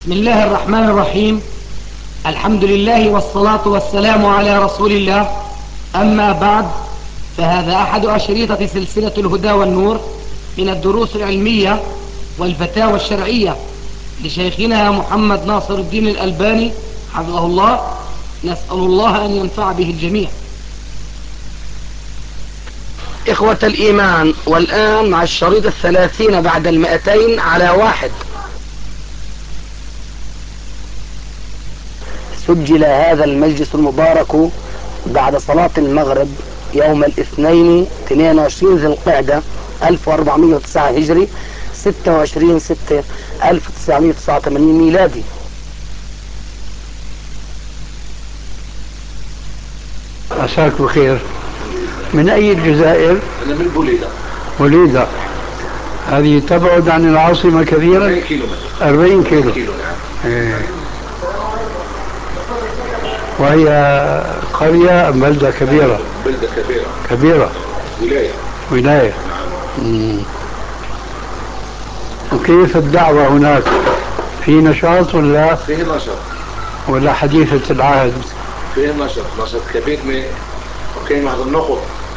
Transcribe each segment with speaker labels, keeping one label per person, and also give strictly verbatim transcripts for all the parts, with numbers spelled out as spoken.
Speaker 1: بسم الله الرحمن الرحيم. الحمد لله والصلاة والسلام على رسول الله. أما بعد، فهذا أحد أشريطة سلسلة الهدى والنور من الدروس العلمية والفتاوى الشرعية لشيخنا محمد ناصر الدين الألباني حفظه الله. نسأل الله أن ينفع به الجميع. إخوة الإيمان، والآن مع الشريط الثلاثين بعد المئتين على واحد. سجل هذا المجلس المبارك بعد صلاة المغرب يوم الاثنين اثنين وعشرين ذي القعدة ألف وأربعمائة وتسعة هجري ستة وعشرين ستة ألف وتسعمائة وتسعة وثمانين ميلادي.
Speaker 2: عساك بخير. من أي الجزائر؟
Speaker 3: أنا من بوليدا.
Speaker 2: بوليدا هذه تبعد عن العاصمة كثيرا؟
Speaker 3: أربعين كيلو متر.
Speaker 2: أربعين كيلو.
Speaker 3: كيلو نعم.
Speaker 2: إيه. وهي قرية أم بلدة كبيرة؟
Speaker 3: بلدة كبيرة.
Speaker 2: كبيرة.
Speaker 3: ولاية.
Speaker 2: ولاية.
Speaker 3: نعم.
Speaker 2: وكيف الدعوة هناك؟ في نشاط ولا؟
Speaker 3: فيه نشاط.
Speaker 2: ولا حديثة العهد؟
Speaker 3: فيه نشاط، نشاط كبير من وكاين واحد النقط.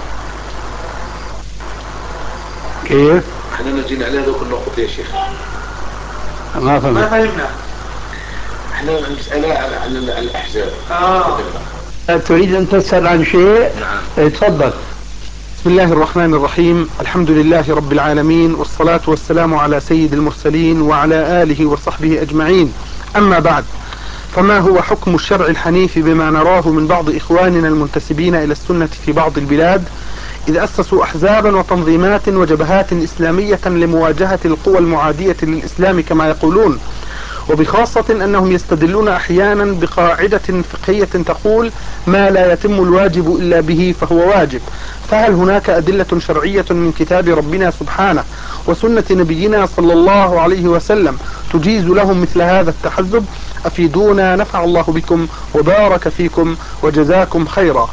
Speaker 2: كيف؟
Speaker 3: احنا نجينا على هذوك النقط يا شيخ.
Speaker 2: ما فهمت.
Speaker 3: ما فهمنا. احنا المسألة عن الأحزاب. آه.
Speaker 2: تريد أن تسأل عن شيء؟
Speaker 3: نعم.
Speaker 2: تفضل.
Speaker 4: بسم الله الرحمن الرحيم. الحمد لله رب العالمين، والصلاة والسلام على سيد المرسلين وعلى آله وصحبه أجمعين. أما بعد، فما هو حكم الشرع الحنيف بما نراه من بعض إخواننا المنتسبين إلى السنة في بعض البلاد، إذ أسسوا أحزابا وتنظيمات وجبهات إسلامية لمواجهة القوى المعادية للإسلام كما يقولون، وبخاصة أنهم يستدلون أحيانا بقاعدة فقهية تقول ما لا يتم الواجب إلا به فهو واجب؟ فهل هناك أدلة شرعية من كتاب ربنا سبحانه وسنة نبينا صلى الله عليه وسلم تجيز لهم مثل هذا التحزب؟ أفيدونا، نفع الله بكم وبارك فيكم وجزاكم خيرا.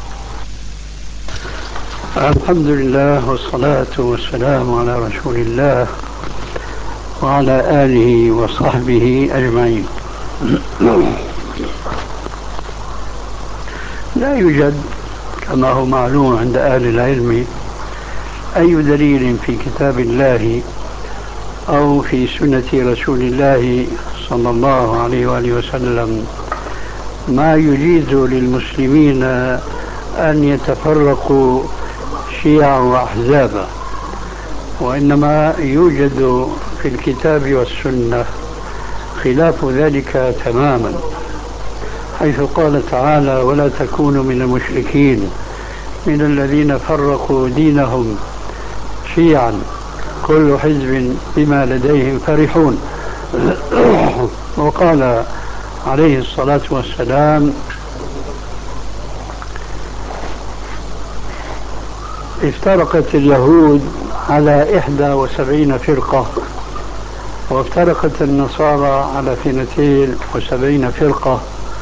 Speaker 2: الحمد لله والصلاة والسلام على رسول الله وعلى آله وصحبه أجمعين. لا يوجد كما هو معلوم عند أهل العلم أي دليل في كتاب الله أو في سنة رسول الله صلى الله عليه وآله وسلم ما يجيز للمسلمين أن يتفرقوا شيعا وأحزابا، وإنما يوجد في الكتاب والسنة خلاف ذلك تماما، حيث قال تعالى ولا تكونوا من المشركين من الذين فرقوا دينهم شيعا كل حزب بما لديهم فرحون. وقال عليه الصلاة والسلام افترقت اليهود على إحدى وسبعين فرقة، وافترقت النصارى على اثنتين وسبعين فرقة،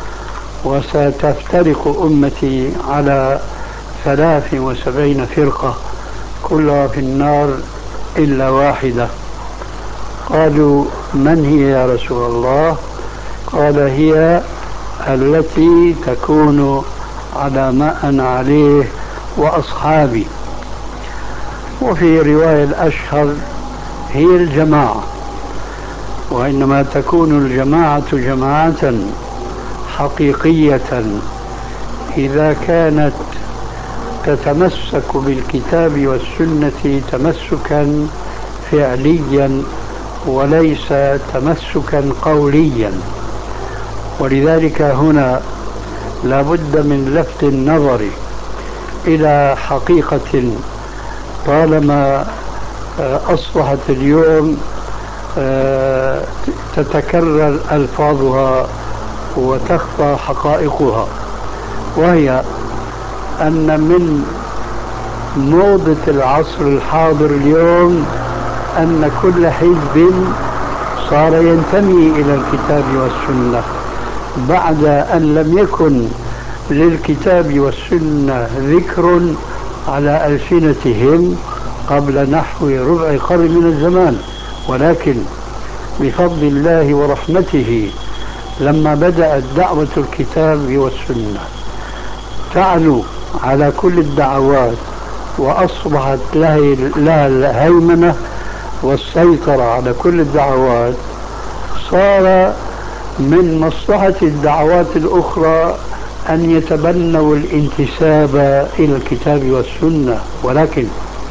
Speaker 2: وستفترق أمتي على ثلاث وسبعين فرقة كلها في النار إلا واحدة. قالوا من هي يا رسول الله؟ قال هي التي تكون على ما أنا عليه وأصحابي. وفي رواية الأشهر هي الجماعة، وإنما تكون الجماعة جماعة حقيقية إذا كانت تتمسك بالكتاب والسنة تمسكا فعليا وليس تمسكا قوليا. ولذلك هنا لا بد من لفت النظر إلى حقيقة طالما أصبحت اليوم تتكرر ألفاظها وتخفى حقائقها، وهي أن من موضة العصر الحاضر اليوم أن كل حزب صار ينتمي إلى الكتاب والسنة بعد أن لم يكن للكتاب والسنة ذكر على ألسنتهم قبل نحو ربع قرن من الزمان. ولكن بفضل الله ورحمته لما بدأت دعوة الكتاب والسنة تعلو على كل الدعوات وأصبحت لها الهيمنة والسيطرة على كل الدعوات، صار من مصلحة الدعوات الأخرى أن يتبنوا الانتساب إلى الكتاب والسنة، ولكن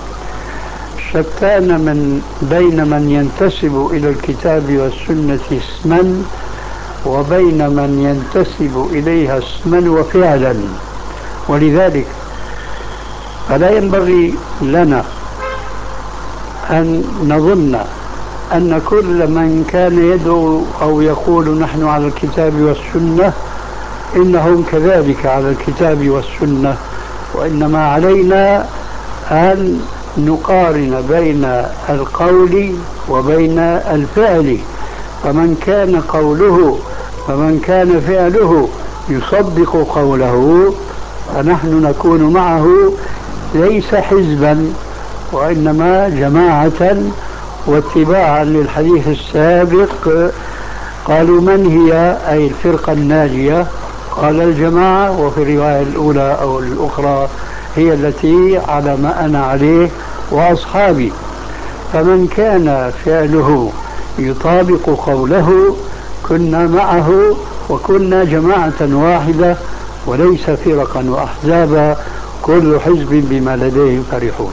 Speaker 2: شتان من بين من ينتسب إلى الكتاب والسنة اسما وبين من ينتسب إليها اسما وفعلا. ولذلك فلا ينبغي لنا أن نظن أن كل من كان يدعو أو يقول نحن على الكتاب والسنة إنهم كذلك على الكتاب والسنة، وإنما علينا أن نقارن بين القول وبين الفعل، فمن كان قوله فمن كان فعله يصدق قوله فنحن نكون معه ليس حزبا وإنما جماعة واتباعا للحديث السابق. قالوا من هي أي الفرقة الناجية؟ قال الجماعة، وفي الرواية الأولى أو الأخرى هي التي على ما أنا عليه وأصحابي. فمن كان فعله يطابق قوله كنا معه وكنا جماعة واحدة وليس فرقا وأحزابا كل حزب بما لديهم فرحون.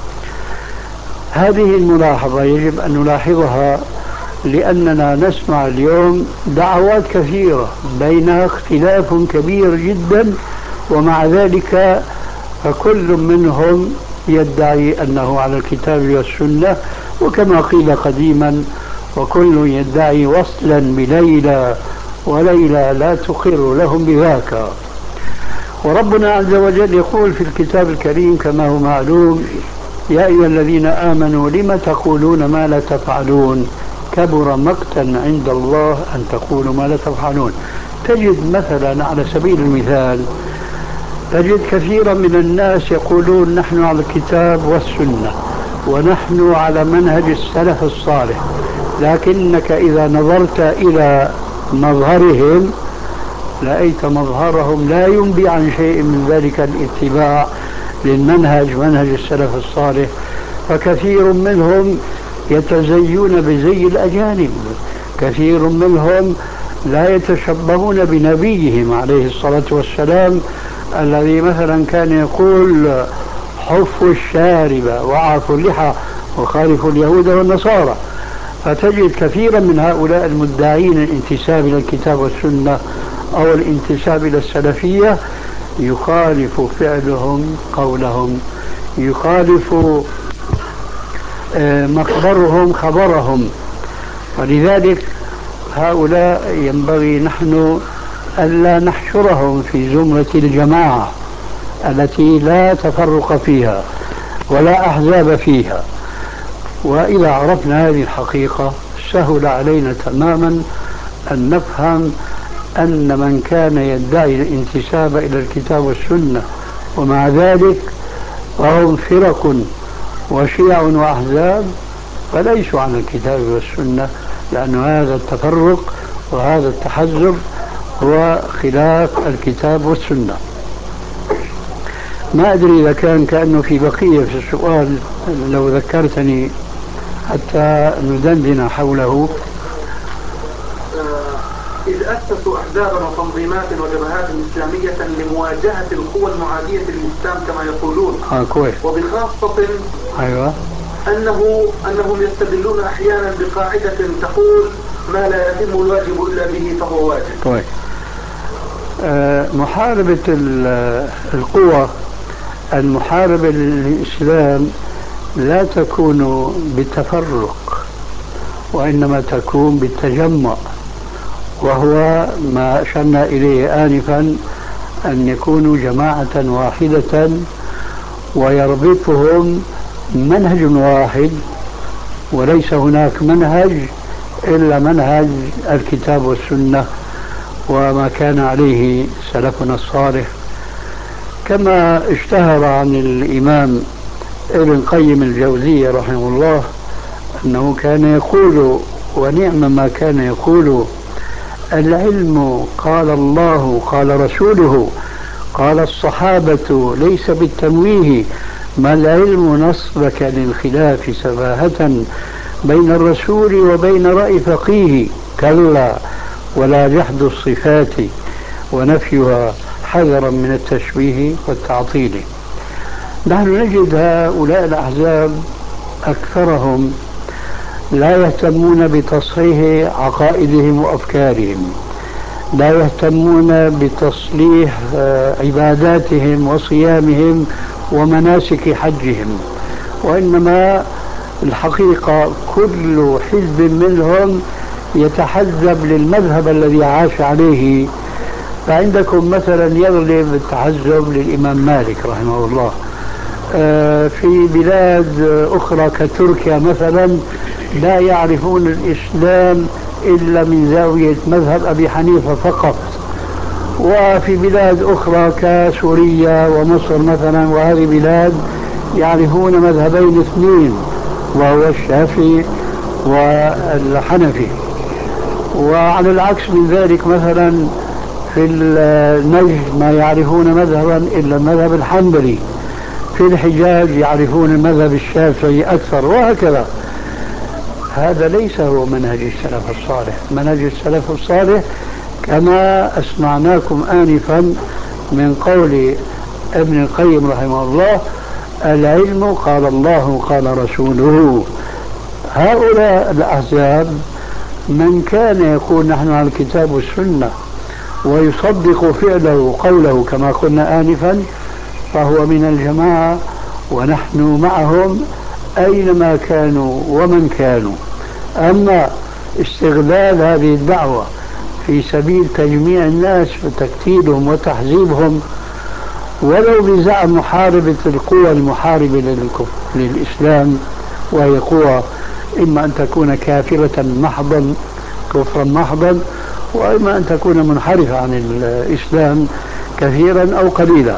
Speaker 2: هذه الملاحظة يجب أن نلاحظها لأننا نسمع اليوم دعوات كثيرة بينها اختلاف كبير جدا، ومع ذلك فكل منهم يدعي أنه على الكتاب والسنة، وكما قيل قديما وكل يدعي وصلا بليلى وليلى لا تقر لهم بذاك. وربنا عز وجل يقول في الكتاب الكريم كما هو معلوم: يا أيها الذين آمنوا لم تقولون ما لا تفعلون كبر مقتا عند الله أن تقولوا ما لا تفعلون. تجد مثلا على سبيل المثال تجد كثيرا من الناس يقولون نحن على الكتاب والسنة ونحن على منهج السلف الصالح، لكنك إذا نظرت إلى مظهرهم رأيت مظهرهم لا ينبي عن شيء من ذلك الاتباع للمنهج منهج السلف الصالح. فكثير منهم يتزيون بزي الأجانب، كثير منهم لا يتشبهون بنبيهم عليه الصلاة والسلام الذي مثلا كان يقول حفوا الشارب وعفوا اللحى وخالفوا اليهود والنصارى. فتجد كثيرا من هؤلاء المدعين الانتساب إلى الكتاب والسنة أو الانتساب إلى السلفية يخالف فعلهم قولهم، يخالف مخبرهم خبرهم. ولذلك هؤلاء ينبغي نحن ألا نحشرهم في زمرة الجماعة التي لا تفرق فيها ولا أحزاب فيها. وإذا عرفنا هذه الحقيقة سهل علينا تماما أن نفهم أن من كان يدعي الانتساب إلى الكتاب والسنة ومع ذلك فهم فرق وشيع وأحزاب فليسوا عن الكتاب والسنة، لأن هذا التفرق وهذا التحزب هو خلاف الكتاب والسنة. ما أدري إذا كان كأنه في بقية في السؤال لو ذكرتني حتى ندندن حوله.
Speaker 4: إذ أسسوا أحزابا وتنظيمات وجبهات إسلامية لمواجهة القوى المعادية للإسلام كما يقولون،
Speaker 2: آه كويس.
Speaker 4: وبخاصة
Speaker 2: أيوة
Speaker 4: أنه أنهم يستدلون أحيانا بقاعدة تقول ما لا يتم الواجب إلا به فهو واجب.
Speaker 2: كويس. آه محاربة القوى المحاربة للإسلام لا تكون بالتفرق وإنما تكون بالتجمع، وهو ما أشرنا إليه آنفا أن يكونوا جماعة واحدة ويربطهم منهج واحد، وليس هناك منهج إلا منهج الكتاب والسنة وما كان عليه سلفنا الصالح. كما اشتهر عن الإمام ابن قيم الجوزية رحمه الله أنه كان يقول ونعم ما كان يقول: العلم قال الله قال رسوله قال الصحابة ليس بالتمويه، ما العلم نصبك للخلاف سفاهة بين الرسول وبين رأي فقيه، كلا ولا جحد الصفات ونفيها حذرا من التشبيه والتعطيل. نحن نجد هؤلاء الأحزاب أكثرهم لا يهتمون بتصحيح عقائدهم وأفكارهم، لا يهتمون بتصليح عباداتهم وصيامهم ومناسك حجهم، وإنما الحقيقة كل حزب منهم يتحزب للمذهب الذي عاش عليه. فعندكم مثلا يغلب التحزب للإمام مالك رحمه الله، في بلاد أخرى كتركيا مثلا لا يعرفون الإسلام إلا من زاوية مذهب أبي حنيفة فقط، وفي بلاد أخرى كسوريا ومصر مثلا وهذه بلاد يعرفون مذهبين اثنين، وهو الشافعي والحنفي. وعلى العكس من ذلك مثلا في النجد ما يعرفون مذهبا إلا المذهب الحنبلي، في الحجاز يعرفون المذهب الشافعي أكثر، وهكذا. هذا ليس هو منهج السلف الصالح. منهج السلف الصالح كما أسمعناكم آنفا من قول ابن القيم رحمه الله: العلم قال الله قال رسوله. هؤلاء الأحزاب من كان يقول نحن على الكتاب والسنة ويصدق فعله قوله كما قلنا آنفا فهو من الجماعة، ونحن معهم أينما كانوا ومن كانوا. أما استغلال هذه الدعوة في سبيل تجميع الناس وتكتيلهم وتحزيبهم ولو بزعم محاربة القوى المحاربة للإسلام، وهي قوى إما أن تكون كافرة محضا كفرا محضا، وإما أن تكون منحرفة عن الإسلام كثيرا أو قليلا،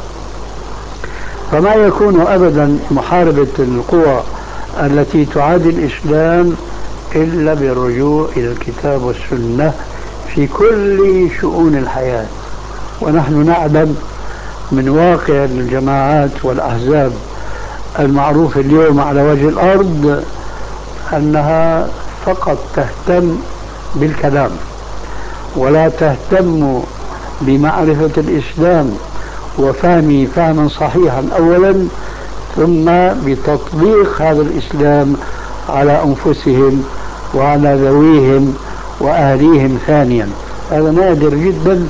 Speaker 2: فما يكون أبدا محاربة القوى التي تعادي الإسلام إلا بالرجوع إلى الكتاب والسنة في كل شؤون الحياة. ونحن نعلم من واقع الجماعات والأحزاب المعروف اليوم على وجه الأرض أنها فقط تهتم بالكلام ولا تهتم بمعرفة الإسلام وفهمه فهما صحيحا أولا، ثم بتطبيق هذا الإسلام على أنفسهم وعلى ذويهم وأهليهم ثانيا. هذا نادر جدا،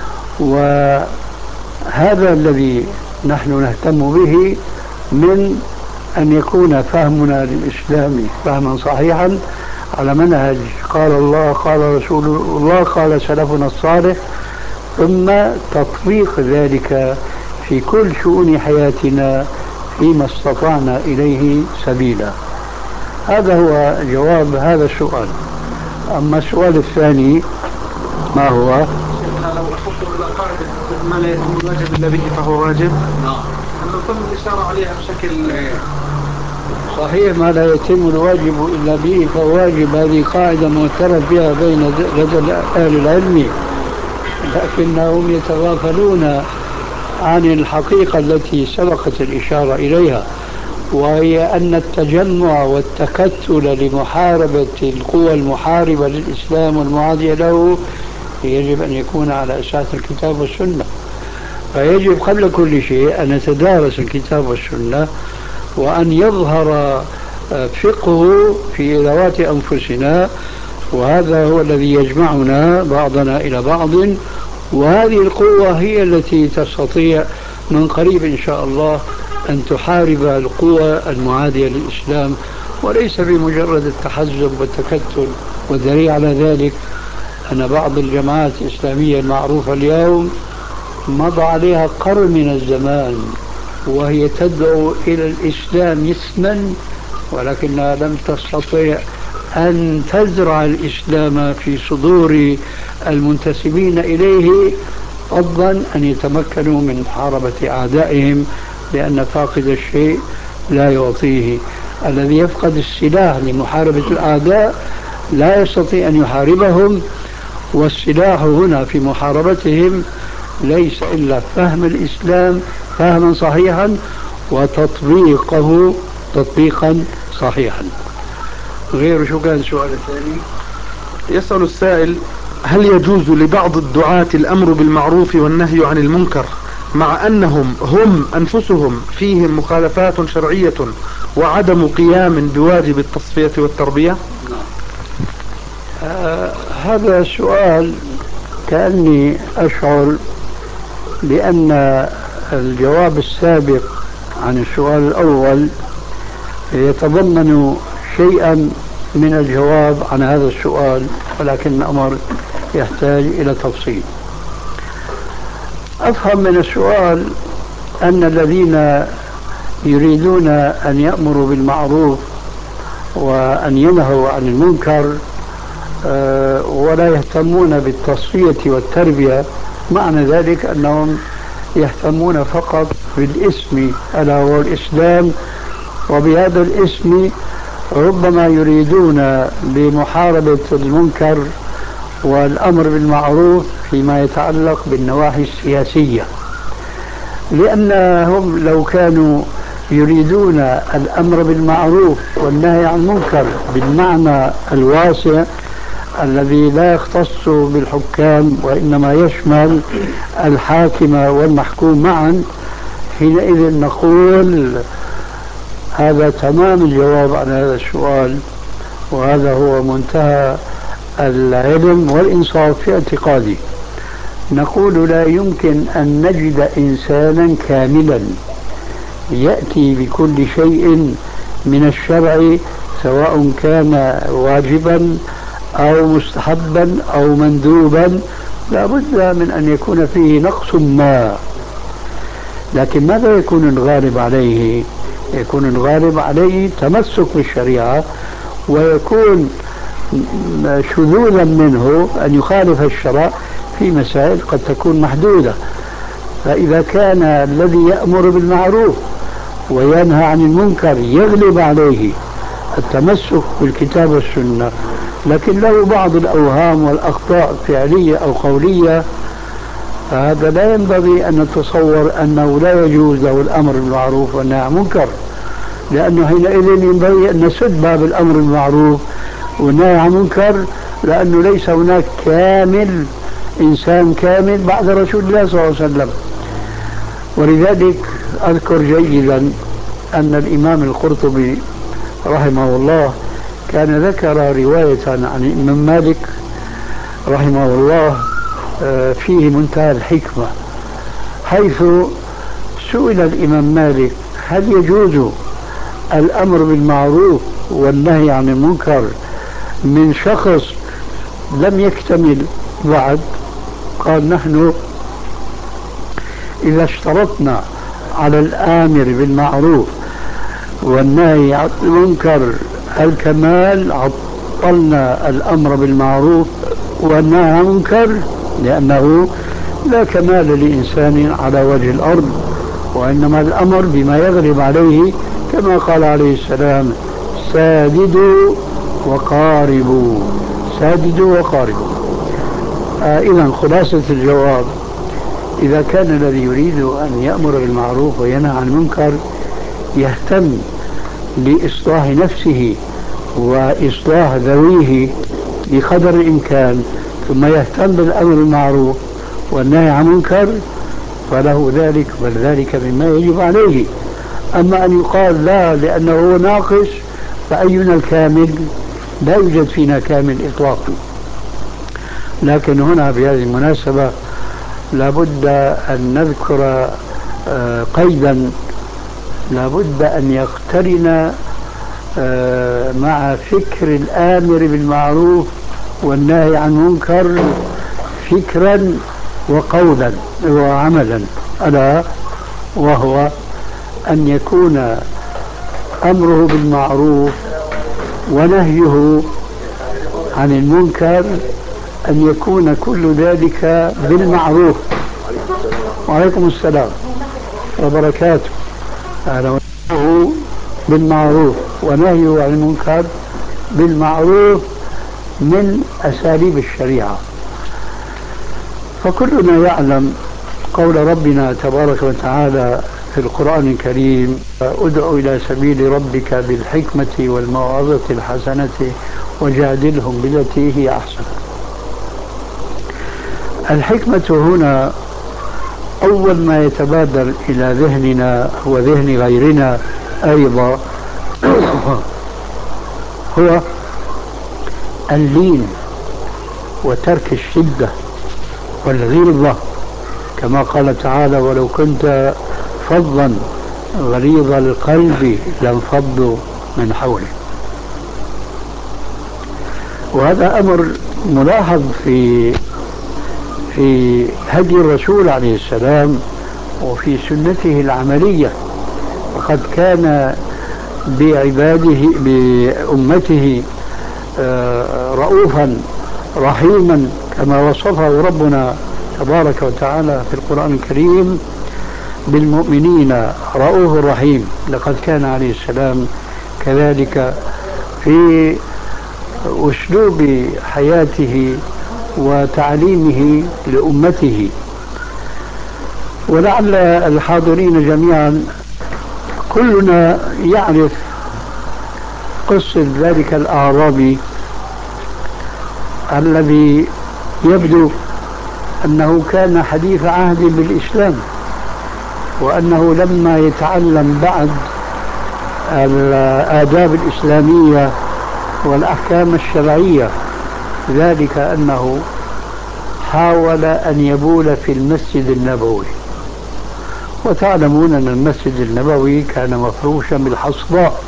Speaker 2: وهذا الذي نحن نهتم به من أن يكون فهمنا للإسلام فهما صحيحا على منهج قال الله قال رسول الله قال سلفنا الصالح، ثم تطبيق ذلك في كل شؤون حياتنا فيما استطعنا إليه سبيلا. هذا هو جواب هذا السؤال. أما السؤال الثاني ما هو؟
Speaker 4: لو أحط إلى قاعدة ما لا يتم الواجب إلا به فهو واجب، أنه تم الإشارة عليها بشكل
Speaker 2: صحيح. ما لا يتم الواجب إلا به فهو واجب، هذه قاعدة معترف بها بين لدى أهل العلم، لكنهم يتغافلون عن الحقيقة التي سبقت الإشارة إليها، وهي أن التجمع والتكتل لمحاربة القوى المحاربة للإسلام والمعادية له يجب أن يكون على أساس الكتاب والسنة. فيجب قبل كل شيء أن نتدارس الكتاب والسنة، وأن يظهر فقه في ذوات أنفسنا، وهذا هو الذي يجمعنا بعضنا إلى بعض. وهذه القوة هي التي تستطيع من قريب إن شاء الله أن تحارب القوى المعادية للإسلام، وليس بمجرد التحزب والتكتل. والدليل على ذلك أن بعض الجماعات الإسلامية المعروفة اليوم مضى عليها قرن من الزمان وهي تدعو إلى الإسلام اسما، ولكنها لم تستطيع أن تزرع الإسلام في صدور المنتسبين إليه، فضلا أن يتمكنوا من محاربة أعدائهم، لأن فاقد الشيء لا يعطيه. الذي يفقد السلاح لمحاربة الأعداء لا يستطيع أن يحاربهم، والسلاح هنا في محاربتهم ليس إلا فهم الإسلام فهما صحيحا وتطبيقه تطبيقا صحيحا. غير شو كان السؤال الثاني؟
Speaker 4: يسأل السائل: هل يجوز لبعض الدعاة الأمر بالمعروف والنهي عن المنكر مع أنهم هم أنفسهم فيهم مخالفات شرعية وعدم قيام بواجب التصفية والتربية؟
Speaker 2: آه هذا السؤال كأني أشعر بأن الجواب السابق عن السؤال الأول يتضمن شيئا من الجواب عن هذا السؤال، ولكن الأمر يحتاج إلى تفصيل. أفهم من السؤال أن الذين يريدون أن يأمروا بالمعروف وأن ينهوا عن المنكر ولا يهتمون بالتصفية والتربية، معنى ذلك أنهم يهتمون فقط بالاسم ألا هو الإسلام، وبهذا الاسم ربما يريدون بمحاربة المنكر والأمر بالمعروف فيما يتعلق بالنواحي السياسية، لأنهم لو كانوا يريدون الأمر بالمعروف والنهي عن المنكر بالمعنى الواسع الذي لا يختص بالحكام وإنما يشمل الحاكم والمحكوم معا، حينئذ نقول هذا تمام الجواب عن هذا السؤال، وهذا هو منتهى العلم والإنصاف في اعتقادي. نقول لا يمكن أن نجد إنسانا كاملا يأتي بكل شيء من الشرع سواء كان واجبا أو مستحبا أو مندوبا، لا بد من أن يكون فيه نقص ما. لكن ماذا يكون الغالب عليه؟ يكون الغالب عليه تمسك بالشريعة، ويكون شذوذا منه أن يخالف الشرع في مسائل قد تكون محدودة. فإذا كان الذي يأمر بالمعروف وينهى عن المنكر يغلب عليه التمسك بالكتاب والسنة، لكن له بعض الأوهام والأخطاء فعلية أو قولية، فهذا لا ينبغي أن نتصور أنه لا يجوز له الأمر بالمعروف والنهي عن المنكر، لأنه حينئذ ينبغي أن نسد باب الأمر بالمعروف والنهي عن المنكر، لأنه ليس هناك كامل إنسان كامل بعد رسول الله صلى الله عليه وسلم. ولذلك أذكر جيدا أن الإمام القرطبي رحمه الله كان ذكر رواية عن الإمام مالك رحمه الله فيه منتهى الحكمة، حيث سئل الإمام مالك هل يجوز الأمر بالمعروف والنهي عن المنكر من شخص لم يكتمل بعد؟ قال نحن إذا اشترطنا على الآمر بالمعروف والنهي عن المنكر الكمال عطلنا الأمر بالمعروف والنهي عن المنكر، لأنه لا كمال لإنسان على وجه الأرض، وإنما الأمر بما يغلب عليه، كما قال عليه السلام ساددوا وقاربوا، ساددوا وقاربوا. آه إذن خلاصة الجواب: إذا كان الذي يريد أن يأمر بالمعروف وينهى عن المنكر يهتم بإصلاح نفسه وإصلاح ذويه بقدر الإمكان، ثم يهتم بالأمر بالمعروف والنهي عن المنكر، فله ذلك، بل ذلك مما يجب عليه. أما أن يقال لا لأنه ناقص فأينا الكامل؟ لا يوجد فينا كامل إطلاقا. لكن هنا بهذه المناسبة لابد أن نذكر قيدا لابد أن يقترن مع فكر الآمر بالمعروف والنهي عن المنكر فكرا وقولا وعملا، ألا وهو أن يكون أمره بالمعروف ونهيه عن المنكر أن يكون كل ذلك بالمعروف. وعليكم السلام وبركاته. أمره بالمعروف ونهيه عن المنكر بالمعروف، من أساليب الشريعة. فكلنا يعلم قول ربنا تبارك وتعالى في القرآن الكريم: ادع إلى سبيل ربك بالحكمة والموعظة الحسنة وجادلهم بالتي هي أحسن. الحكمة هنا أول ما يتبادر إلى ذهننا وذهن غيرنا أيضا هو اللين وترك الشدة والغلظة، كما قال تعالى: ولو كنت فظا غليظ القلب لانفضوا من حولك. وهذا أمر ملاحظ في في هدي الرسول عليه السلام وفي سنته العملية. وقد كان بعباده بأمته رؤوفا رحيما كما وصفه ربنا تبارك وتعالى في القرآن الكريم: بالمؤمنين رؤوف رحيم. لقد كان عليه السلام كذلك في أسلوب حياته وتعليمه لأمته. ولعل الحاضرين جميعا كلنا يعرف قصة ذلك الأعرابي الذي يبدو أنه كان حديث عهد بالإسلام، وأنه لما يتعلم بعد الآداب الإسلامية والأحكام الشرعية، ذلك أنه حاول أن يبول في المسجد النبوي. وتعلمون أن المسجد النبوي كان مفروشا بالحصباء.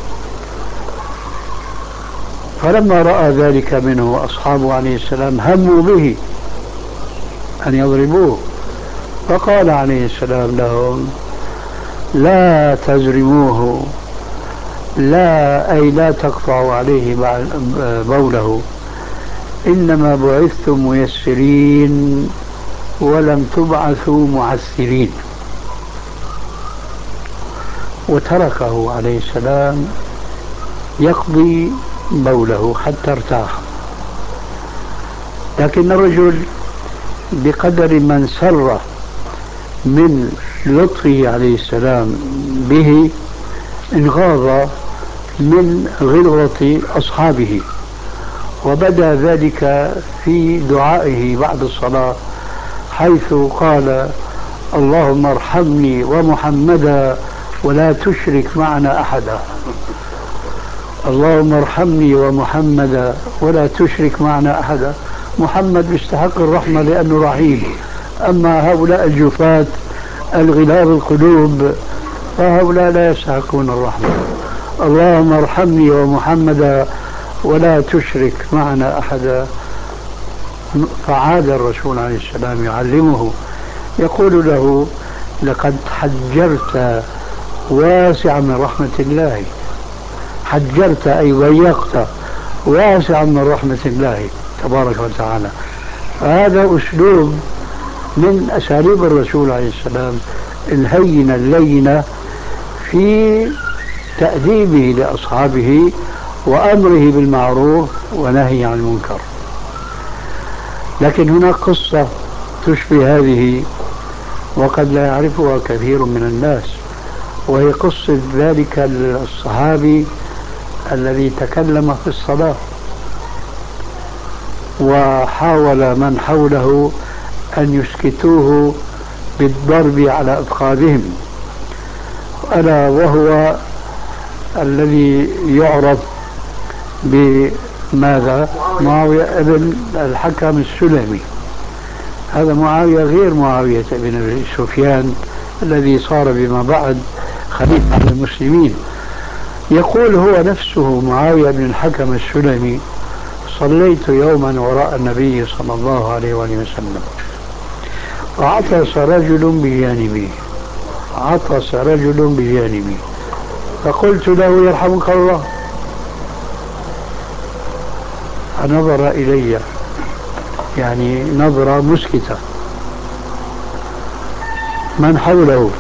Speaker 2: فلما رأى ذلك منه أصحابه عليه السلام هموا به أن يضربوه، فقال عليه السلام لهم: لا تزرموه، لا أي لا تقطعوا عليه بوله، إنما بعثتم ميسرين ولم تبعثوا معسرين. وتركه عليه السلام يقضي بوله حتى ارتاح. لكن الرجل بقدر من سر من لطفه عليه السلام به انغاض من غلظة أصحابه، وبدا ذلك في دعائه بعد الصلاة، حيث قال: اللهم ارحمني ومحمدا ولا تشرك معنا أحدا. اللهم ارحمني ومحمدا ولا تشرك معنا أحدا. محمد يستحق الرحمة لأنه رحيم، أما هؤلاء الجفاة الغلاظ القلوب فهؤلاء لا يستحقون الرحمة. اللهم ارحمني ومحمدا ولا تشرك معنا أحدا. فعاد الرسول عليه السلام يعلمه، يقول له: لقد حجرت واسعا من رحمة الله. حجرت أي ضيقت واسعا من رحمة الله تبارك وتعالى. هذا أسلوب من أساليب الرسول عليه السلام الهينة اللينة في تأديبه لأصحابه وأمره بالمعروف ونهي عن المنكر. لكن هناك قصة تشبه هذه وقد لا يعرفها كثير من الناس، وهي قصة ذلك الصحابي الذي تكلم في الصلاة وحاول من حوله أن يسكتوه بالضرب على أفخاذهم، ألا وهو الذي يعرف بماذا؟ معاوية ابن الحكم السلمي. هذا معاوية غير معاوية ابن سفيان الذي صار بما بعد خليفة المسلمين. يقول هو نفسه معاوية بن الحكم السلمي: صليت يوما وراء النبي صلى الله عليه وسلم، وعطس رجل بجانبي عطس رجل بجانبي فقلت له: يرحمك الله. فنظر إلي يعني نظرة مسكتة. من حوله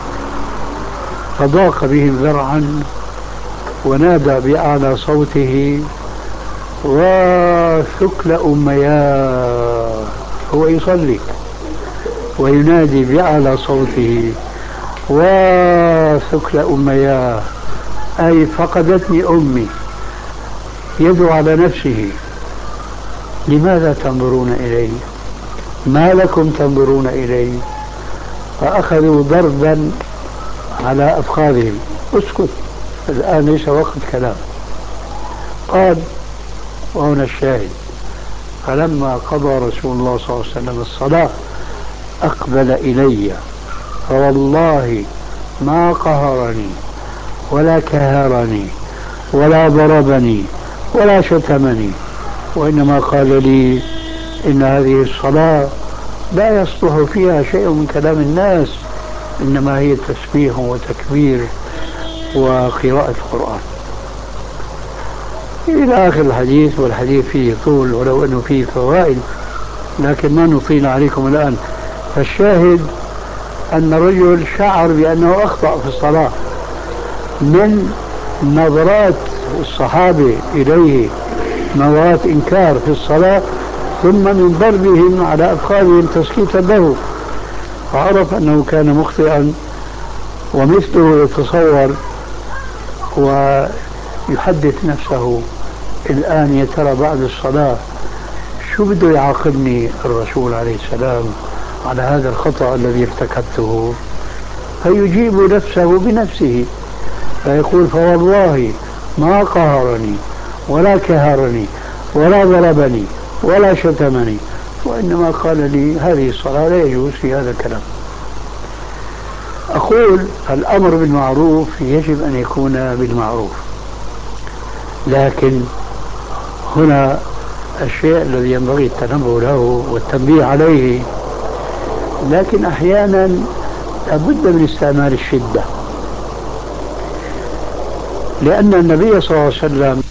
Speaker 2: فضاق بهم ذرعا ونادى بأعلى صوته: وثكل أمياه، هو يصلي وينادي بأعلى صوته وثكل أمياه، أي فقدتني أمي، يدعو على نفسه. لماذا تنظرون إلي؟ ما لكم تنظرون إلي؟ فأخذوا ضربا على أفخاذهم. اسكت، الآن ليس وقت كلام. قال، وهنا الشاهد: فلما قضى رسول الله صلى الله عليه وسلم الصلاة أقبل إلي، فوالله ما قهرني ولا كهرني ولا ضربني ولا شتمني، وإنما قال لي: إن هذه الصلاة لا يصلح فيها شيء من كلام الناس، إنما هي تسبيح وتكبير وقراءة القرآن، إلى آخر الحديث. والحديث فيه طول ولو أنه فيه فوائد، لكن ما نطيل عليكم الآن. فالشاهد أن الرجل شعر بأنه أخطأ في الصلاة من نظرات الصحابة إليه، نظرات إنكار في الصلاة، ثم من ضربهم على أفخاذهم تسكيتا له، فعرف أنه كان مخطئا. ومثله يتصور ويحدث نفسه الآن: يا ترى بعد الصلاة شو بده يعاقبني الرسول عليه السلام على هذا الخطأ الذي ارتكبته؟ فيجيب نفسه بنفسه فيقول: فوالله ما قهرني ولا كهرني ولا ضربني ولا شتمني، وإنما قال لي هذه الصلاة لا يجوز في هذا الكلام. أقول: الأمر بالمعروف يجب أن يكون بالمعروف، لكن هنا الشيء الذي ينبغي التنبه له والتنبيه عليه، لكن أحيانا لابد من استعمال الشدة، لأن النبي صلى الله عليه وسلم